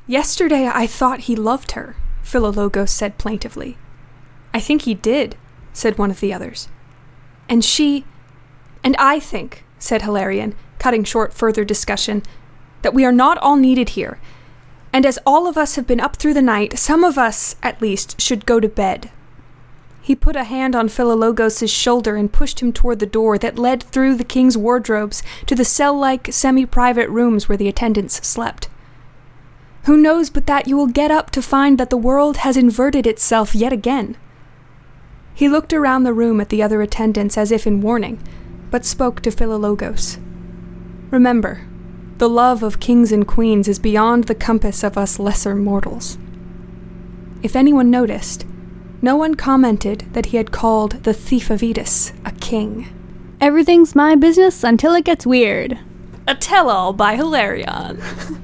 Yesterday I thought he loved her, Philologos said plaintively. I think he did, said one of the others. And I think, said Hilarion, cutting short further discussion, that we are not all needed here, and as all of us have been up through the night, some of us, at least, should go to bed. He put a hand on Philologos' shoulder and pushed him toward the door that led through the king's wardrobes to the cell-like, semi-private rooms where the attendants slept. Who knows but that you will get up to find that the world has inverted itself yet again? He looked around the room at the other attendants as if in warning, but spoke to Philologos. Remember, the love of kings and queens is beyond the compass of us lesser mortals. If anyone noticed, no one commented that he had called the Thief of Edis a king. Everything's my business until it gets weird. A tell-all by Hilarion.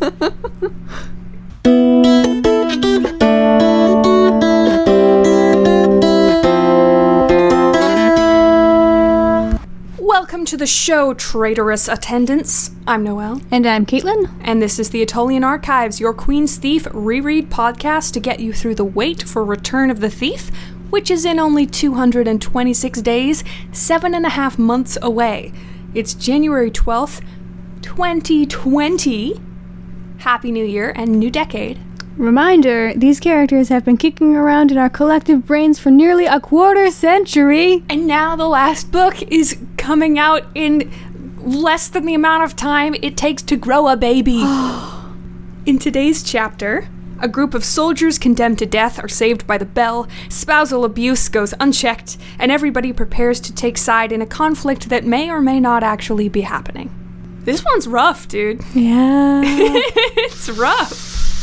Welcome to the show, traitorous attendants. I'm Noelle. And I'm Caitlin. And this is the Aetolian Archives, your Queen's Thief reread podcast to get you through the wait for Return of the Thief, which is in only 226 days, 7.5 months away. It's January 12th, 2020. Happy New Year and New Decade. Reminder, these characters have been kicking around in our collective brains for nearly a quarter century. And now the last book is coming out in less than the amount of time it takes to grow a baby. In today's chapter, a group of soldiers condemned to death are saved by the bell, spousal abuse goes unchecked, and everybody prepares to take side in a conflict that may or may not actually be happening. This one's rough, dude. Yeah. It's rough.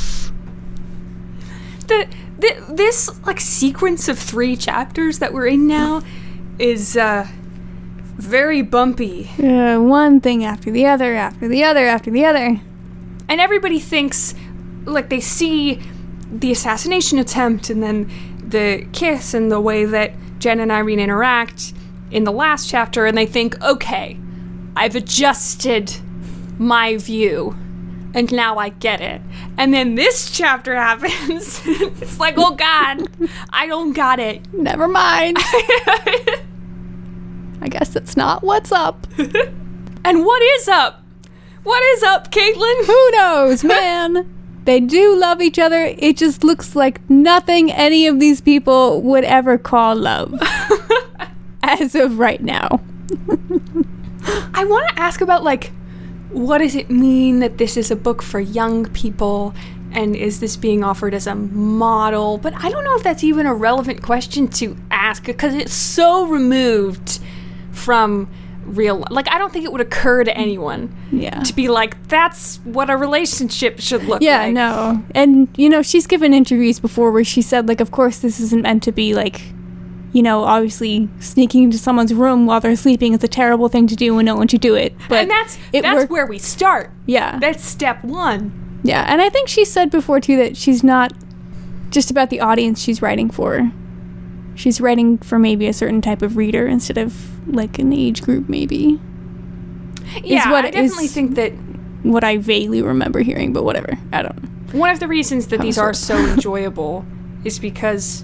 This sequence of 3 chapters that we're in now is very bumpy. One thing after the other, after the other, after the other. And everybody thinks, they see the assassination attempt and then the kiss and the way that Jen and Irene interact in the last chapter, and they think, okay, I've adjusted my view. And now I get it. And then this chapter happens. It's like, oh God, I don't got it. Never mind. I guess that's not what's up. And what is up? What is up, Caitlin? Who knows, man? They do love each other. It just looks like nothing any of these people would ever call love. As of right now. I want to ask about, what does it mean that this is a book for young people, and is this being offered as a model? But I don't know if that's even a relevant question to ask, because it's so removed from real life. I don't think it would occur to anyone to be like, that's what a relationship should look like. Yeah, no. And, she's given interviews before where she said, of course this isn't meant to be, obviously sneaking into someone's room while they're sleeping is a terrible thing to do and no one should do it. But and that's where we start. Yeah. That's step 1. Yeah, and I think she said before, too, that she's not just about the audience she's writing for. She's writing for maybe a certain type of reader instead of, an age group, maybe. Yeah, I definitely think that... What I vaguely remember hearing, but whatever. I don't know. One of the reasons that these are so enjoyable is because,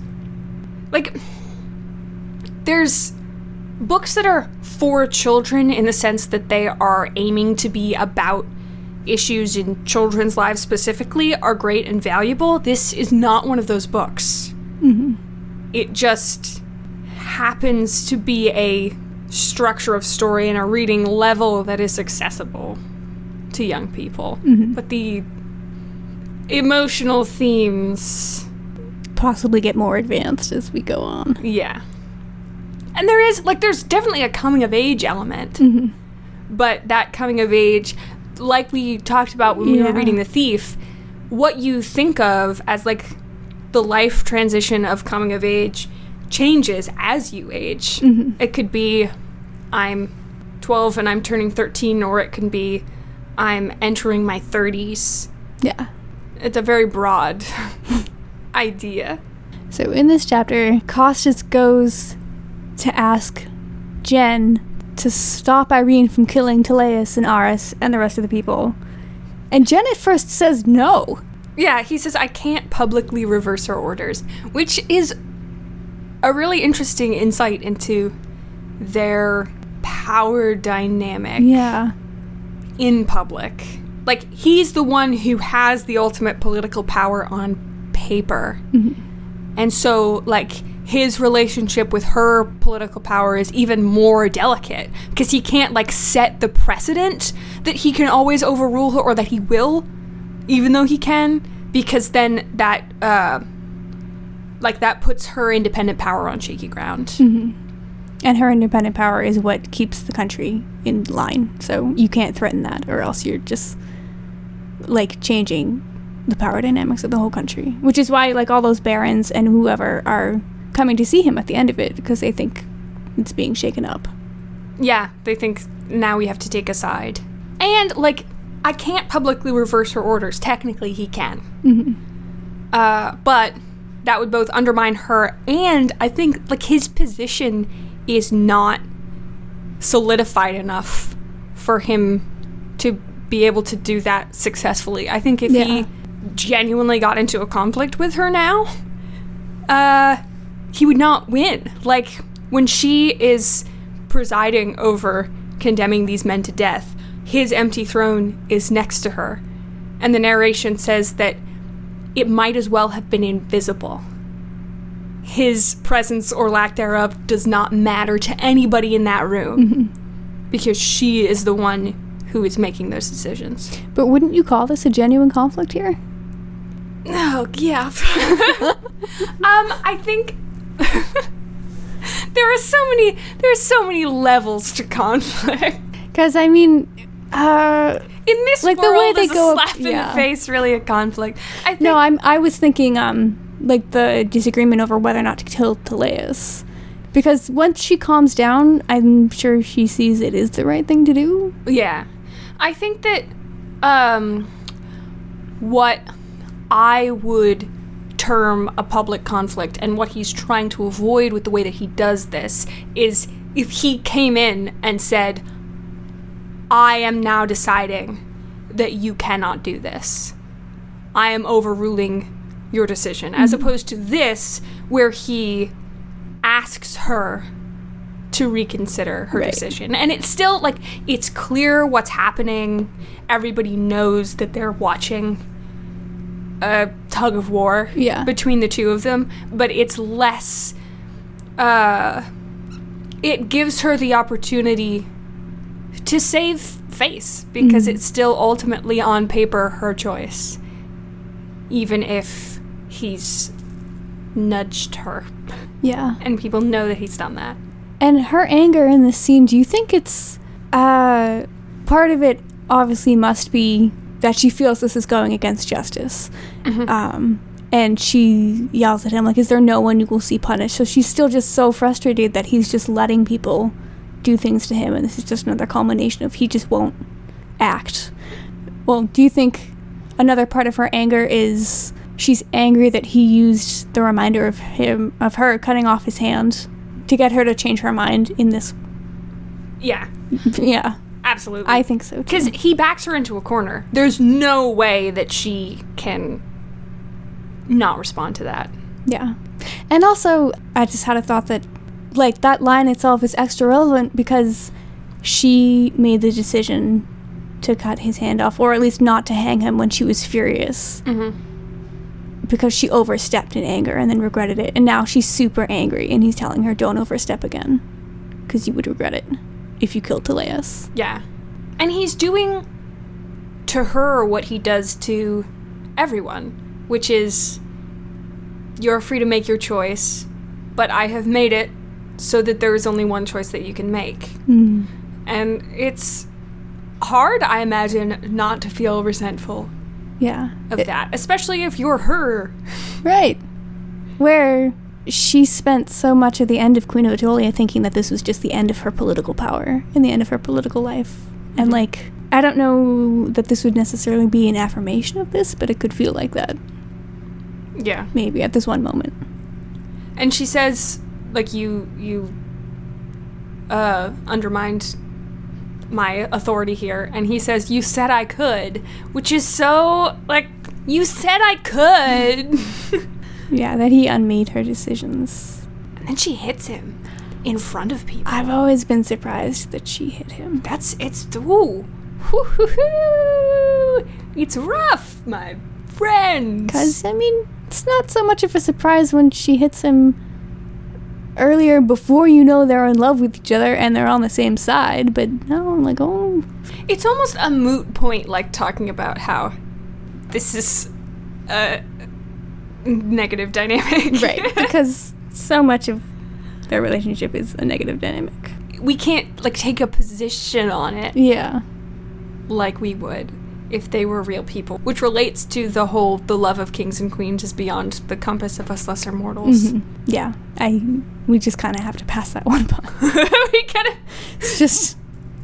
there's books that are for children in the sense that they are aiming to be about issues in children's lives specifically are great and valuable. This is not one of those books. Mm-hmm. It just happens to be a structure of story and a reading level that is accessible to young people. Mm-hmm. But the emotional themes possibly get more advanced as we go on. Yeah. And there's definitely a coming-of-age element. Mm-hmm. But that coming-of-age, like we talked about when we were reading The Thief, what you think of as, the life transition of coming-of-age changes as you age. Mm-hmm. It could be, I'm 12 and I'm turning 13, or it can be, I'm entering my 30s. Yeah. It's a very broad idea. So in this chapter, Costas goes to ask Jen to stop Irene from killing Teleus and Aris and the rest of the people. And Jen at first says no. Yeah, he says, I can't publicly reverse her orders, which is a really interesting insight into their power dynamic Yeah. in public. Like, he's the one who has the ultimate political power on paper. And so, like, his relationship with her political power is even more delicate because he can't, like, set the precedent that he can always overrule her, or that he will, even though he can, because then that, that puts her independent power on shaky ground. And her independent power is what keeps the country in line. So you can't threaten that, or else you're just, like, changing the power dynamics of the whole country. Which is why, like, all those barons and whoever are coming to see him at the end of it, because they think it's being shaken up. Yeah, they think now we have to take a side. And, like, I can't publicly reverse her orders. Technically, he can. But that would both undermine her, and I think, like, his position is not solidified enough for him to be able to do that successfully. I think if he genuinely got into a conflict with her now, he would not win. Like, when she is presiding over condemning these men to death, his empty throne is next to her, and the narration says that it might as well have been invisible. His presence or lack thereof does not matter to anybody in that room because she is the one who is making those decisions. But wouldn't you call this a genuine conflict here? Oh, yeah. I think there are so many levels to conflict. Because, I mean, in this like, world, the way they is go a slap in the face really a conflict? I think, no, I was thinking, like, the disagreement over whether or not to kill Teleus. Because once she calms down, I'm sure she sees it is the right thing to do. Yeah. I think that what I would term a public conflict, and what he's trying to avoid with the way that he does this, is if he came in and said, I am now deciding that you cannot do this. I am overruling your decision, as opposed to this, where he asks her to reconsider her decision. And it's still, like, it's clear what's happening. Everybody knows that they're watching a tug of war between the two of them, but it's less, it gives her the opportunity to save face, because it's still ultimately on paper her choice, even if he's nudged her. Yeah. And people know that he's done that. And her anger in this scene, do you think it's, part of it obviously must be that she feels this is going against justice. And she yells at him, like, is there no one you will see punished? So she's still just so frustrated that he's just letting people do things to him, and this is just another culmination of he just won't act. Well, do you think another part of her anger is she's angry that he used the reminder of her cutting off his hand to get her to change her mind in this? Yeah. Yeah. Absolutely. I think so, too. Because he backs her into a corner. There's no way that she can not respond to that. Yeah. And also, I just had a thought that, like, that line itself is extra relevant because she made the decision to cut his hand off, or at least not to hang him when she was furious. Because she overstepped in anger and then regretted it. And now she's super angry, and he's telling her, don't overstep again, because you would regret it if you killed Teleus. Yeah. And he's doing to her what he does to everyone, which is, you're free to make your choice, but I have made it so that there is only one choice that you can make. And it's hard, I imagine, not to feel resentful of that, especially if you're her. Right. Where she spent so much of the end of Queen of Atolia thinking that this was just the end of her political power and the end of her political life. And, like, I don't know that this would necessarily be an affirmation of this, but it could feel like that. Yeah. Maybe at this one moment. And she says, like, you undermined my authority here. And he says, you said I could, which is so, like, You said I could! Yeah, that he unmade her decisions. And then she hits him in front of people. I've always been surprised that she hit him. Ooh. It's rough, my friends. Because, I mean, it's not so much of a surprise when she hits him earlier before you know they're in love with each other and they're on the same side, but no, I'm like, oh. It's almost a moot point, like, talking about how this is a negative dynamic. Right, because so much of their relationship is a negative dynamic. We can't, like, take a position on it. Yeah. Like we would if they were real people, which relates to the love of kings and queens is beyond the compass of us lesser mortals. Mm-hmm. Yeah, we just kind of have to pass that one by. We kind of... It's just...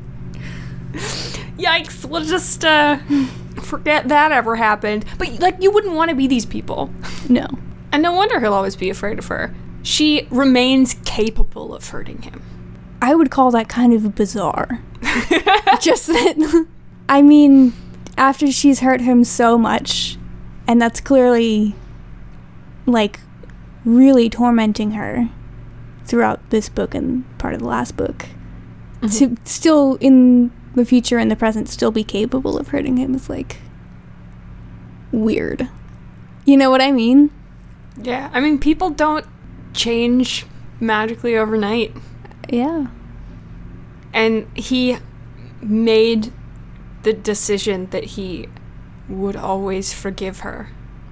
Yikes, we'll just forget that ever happened. But, like, you wouldn't want to be these people. No. And no wonder he'll always be afraid of her. She remains capable of hurting him. I would call that kind of bizarre. Just that... I mean, after she's hurt him so much, and that's clearly, like, really tormenting her throughout this book and part of the last book, to still, in the future and the present, still be capable of hurting him is, like, weird. You know what I mean? Yeah, I mean, people don't change magically overnight. Yeah. And he made the decision that he would always forgive her.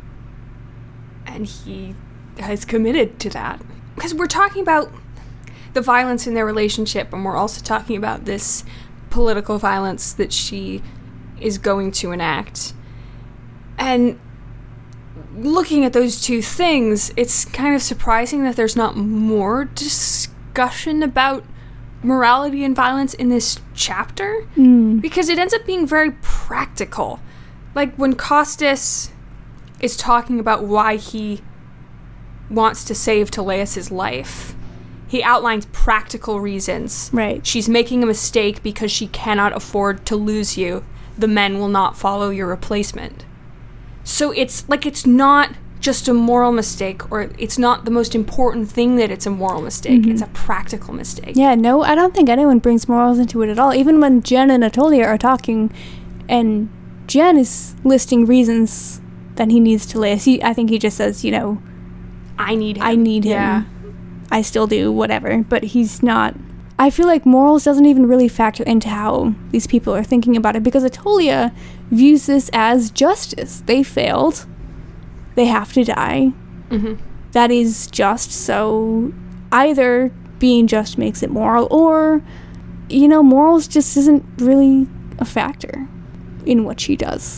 And he has committed to that. Because we're talking about the violence in their relationship, and we're also talking about this political violence that she is going to enact. And looking at those two things, it's kind of surprising that there's not more discussion about morality and violence in this chapter, because it ends up being very practical. Like when Costas is talking about why he wants to save Teleus' life, he outlines practical reasons. Right. She's making a mistake because she cannot afford to lose you. The men will not follow your replacement. So it's like, it's not just a moral mistake, or it's not the most important thing that it's a moral mistake. It's a practical mistake. Yeah, no, I don't think anyone brings morals into it at all. Even when Jen and Atolia are talking, and Jen is listing reasons that he needs Teleus. I think he just says, you know, I need him. I need him. Yeah. I still do, whatever. But he's not... I feel like morals doesn't even really factor into how these people are thinking about it, because Atolia views this as justice. They failed. They have to die. That is just, so either being just makes it moral, or, you know, morals just isn't really a factor in what she does.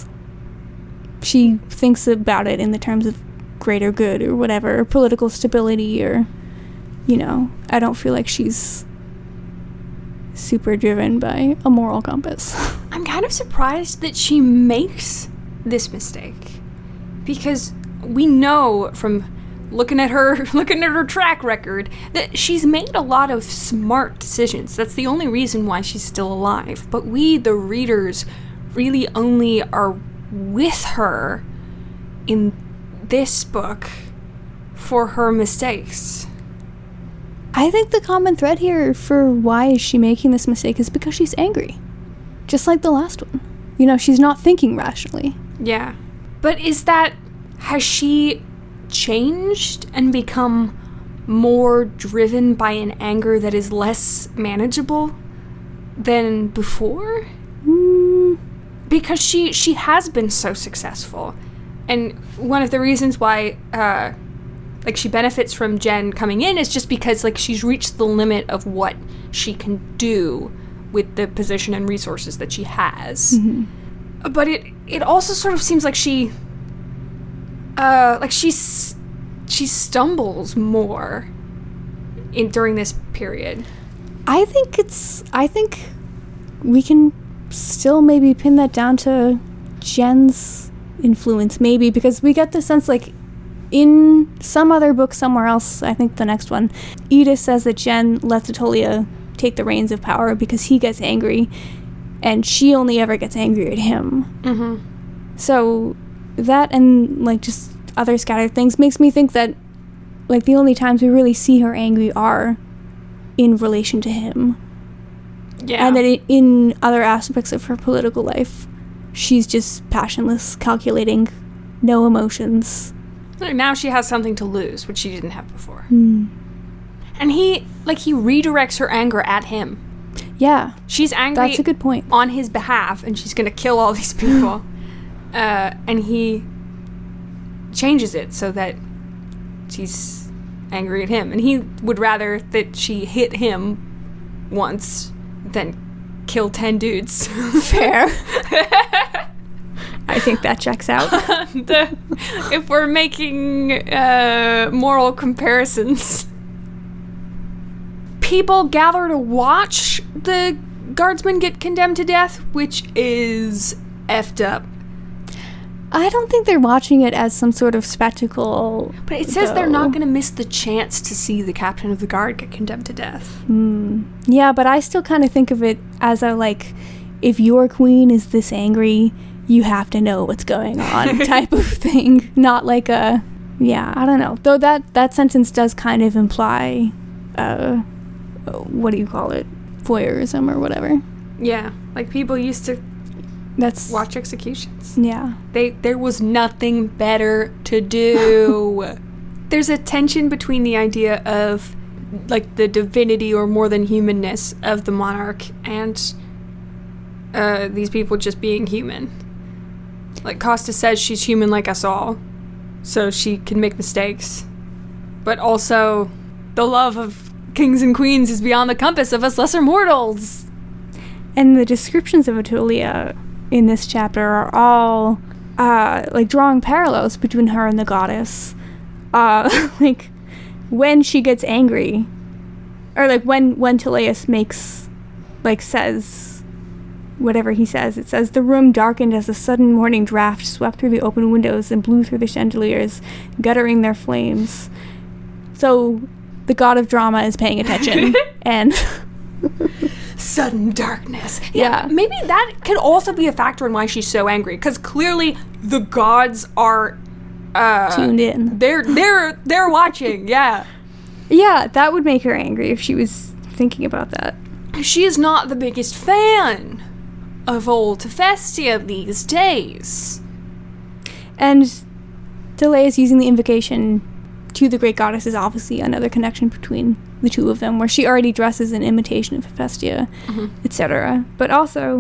She thinks about it in the terms of greater good or whatever, or political stability, or, you know, I don't feel like she's super driven by a moral compass. I'm kind of surprised that she makes this mistake, because we know from looking at her track record that she's made a lot of smart decisions. That's the only reason why she's still alive. But we, the readers, really only are with her in this book for her mistakes. I think the common thread here for why is she making this mistake is because she's angry. Just like the last one. You know, she's not thinking rationally. Yeah. But has she changed and become more driven by an anger that is less manageable than before? Because she has been so successful. And one of the reasons why she benefits from Jen coming in is just because, like, she's reached the limit of what she can do with the position and resources that she has. But it also sort of seems like she stumbles more during this period. I think we can still maybe pin that down to Jen's influence, maybe, because we get the sense, like, in some other book somewhere else, I think the next one, Edith says that Jen lets Atolia take the reins of power because he gets angry, and she only ever gets angry at him. So that and, like, just other scattered things makes me think that, like, the only times we really see her angry are in relation to him. Yeah. And that in other aspects of her political life, she's just passionless, calculating, no emotions. Now she has something to lose, which she didn't have before. Mm. And he redirects her anger at him. Yeah. She's angry. That's a good point. On his behalf, and she's gonna kill all these people. And he changes it so that she's angry at him. And he would rather that she hit him once than kill 10 dudes. Fair. I think that checks out. If we're making moral comparisons. People gather to watch the guardsmen get condemned to death, which is effed up. I don't think they're watching it as some sort of spectacle. But it says they're not going to miss the chance to see the captain of the guard get condemned to death. Yeah, but I still kind of think of it as a, like, if your queen is this angry, you have to know what's going on type of thing. Not like a, yeah, I don't know. Though that sentence does kind of imply, what do you call it? Voyeurism or whatever. Yeah, like people used to watch executions. Yeah. There was nothing better to do. There's a tension between the idea of, like, the divinity or more than humanness of the monarch and these people just being human. Like, Costa says she's human like us all, so she can make mistakes. But also, the love of kings and queens is beyond the compass of us lesser mortals. And the descriptions of Attolia in this chapter are all, like, drawing parallels between her and the goddess. Like, when she gets angry, or, like, when Tilias makes, like, says whatever he says, it says, the room darkened as a sudden morning draft swept through the open windows and blew through the chandeliers, guttering their flames. So, the god of drama is paying attention, and... Sudden darkness. Yeah. Maybe that could also be a factor in why she's so angry, because clearly the gods are tuned in. They're watching. Yeah. Yeah, that would make her angry if she was thinking about that. She is not the biggest fan of old Hephaestia these days. And Tilias using the invocation to the great goddess is obviously another connection between the two of them, where she already dresses in imitation of Hephaestia, etc. But also,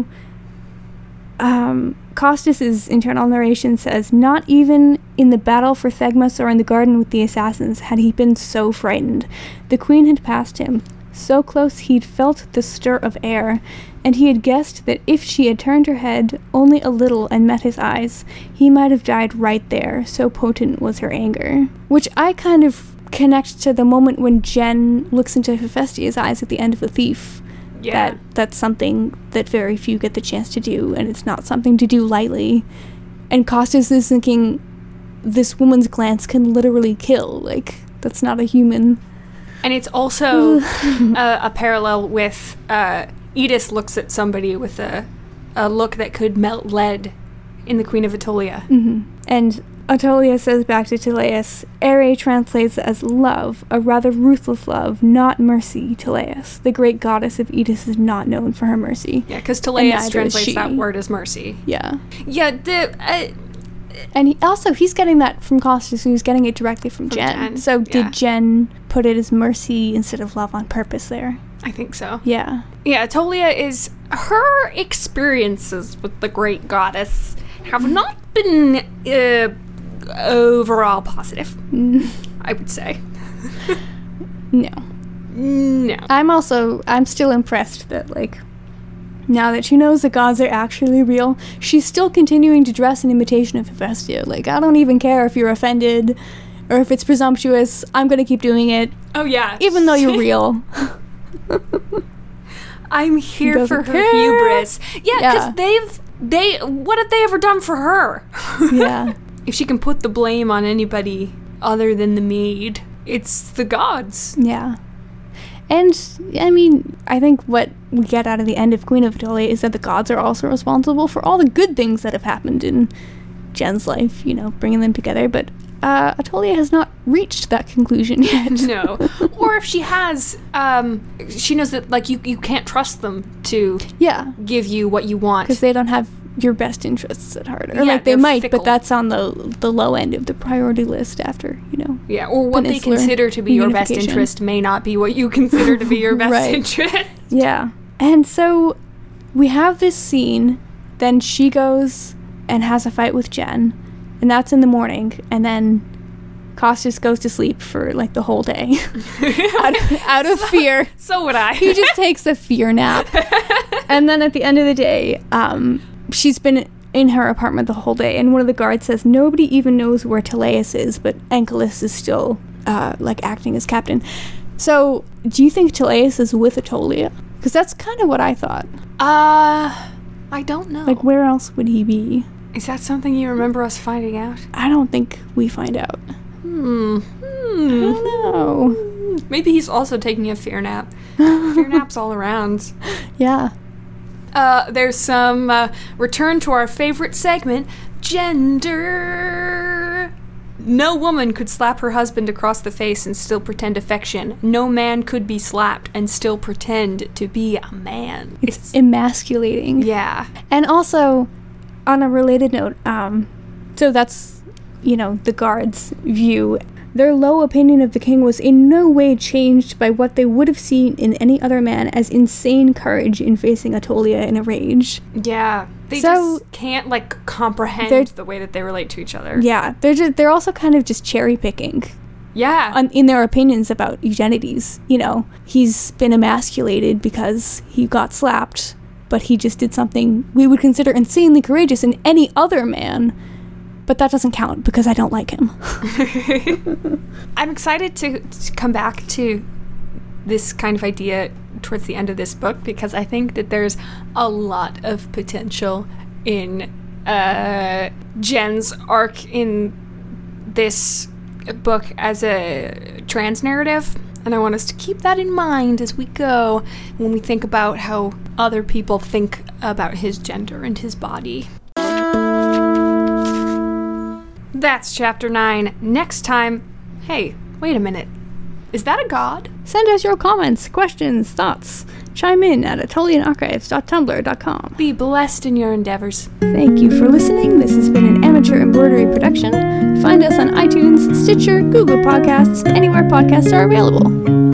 Costas's internal narration says, not even in the battle for Thegmas or in the garden with the assassins had he been so frightened. The queen had passed him, so close he'd felt the stir of air, and he had guessed that if she had turned her head only a little and met his eyes, he might have died right there, so potent was her anger. Which I kind of connect to the moment when Jen looks into Hephaestia's eyes at the end of The Thief. Yeah. That's something that very few get the chance to do, and it's not something to do lightly. And Costas is thinking, this woman's glance can literally kill. Like, that's not a human. And it's also a parallel with Edis looks at somebody with a look that could melt lead in The Queen of Attolia. And Attolia says back to Tilias, Ere translates as love, a rather ruthless love, not mercy, Tilias. The great goddess of Edis is not known for her mercy. Yeah, because Tilias translates that word as mercy. Yeah. Yeah, and he's getting that from Costas, who's getting it directly from Jen. So did Jen put it as mercy instead of love on purpose there? I think so. Yeah. Yeah, Attolia is... Her experiences with the great goddess have not been overall positive, I would say. No. No. I'm still impressed that, like, now that she knows the gods are actually real, she's still continuing to dress in imitation of Hephaestia. Like, I don't even care if you're offended or if it's presumptuous. I'm gonna keep doing it. Oh, yeah. Even though you're real. I'm here for her hubris. Yeah, because what have they ever done for her? Yeah. If she can put the blame on anybody other than the Mede, it's the gods. Yeah. And, I mean, I think what we get out of the end of Queen of Attolia is that the gods are also responsible for all the good things that have happened in Jen's life, bringing them together. But Atolia has not reached that conclusion yet. No. Or if she has, she knows that, like, you can't trust them to give you what you want. Because they don't have your best interests at heart. Or, Yeah, they they're might, fickle. but that's on the low end of the priority list after, Yeah, or what they Peninsular consider to be your best reunification. interest may not be what you consider to be your best Right. interest. Yeah. And so we have this scene, then she goes and has a fight with Jen, and that's in the morning, and then Costas goes to sleep for, like, the whole day. out of fear. So would I. He just takes a fear nap. And then at the end of the day, she's been in her apartment the whole day, and one of the guards says nobody even knows where Teleus is, but Ankylos is still, acting as captain. So, do you think Teleus is with Atolia? Because that's kind of what I thought. I don't know. Like, where else would he be? Is that something you remember us finding out? I don't think we find out. I don't know. Maybe he's also taking a fear nap. Fear naps all around. Yeah. There's some return to our favorite segment, gender. No woman could slap her husband across the face and still pretend affection. No man could be slapped and still pretend to be a man. It's emasculating. Yeah. And also, on a related note, so that's, the guards' view. Their low opinion of the king was in no way changed by what they would have seen in any other man as insane courage in facing Atolia in a rage. Yeah. They So- just can't, comprehend the way that they relate to each other. Yeah, they're also kind of just cherry picking Yeah. in their opinions about Eugenides. He's been emasculated because he got slapped, but he just did something we would consider insanely courageous in any other man. But that doesn't count because I don't like him. I'm excited to come back to this kind of idea towards the end of this book because I think that there's a lot of potential in Jen's arc in this book as a trans narrative. And I want us to keep that in mind as we go when we think about how other people think about his gender and his body. That's chapter 9. Next time, hey, wait a minute. Is that a god? Send us your comments, questions, thoughts. Chime in at AtolianArchives.tumblr.com. Be blessed in your endeavors. Thank you for listening. This has been an amateur embroidery production. Find us on iTunes, Stitcher, Google Podcasts, anywhere podcasts are available.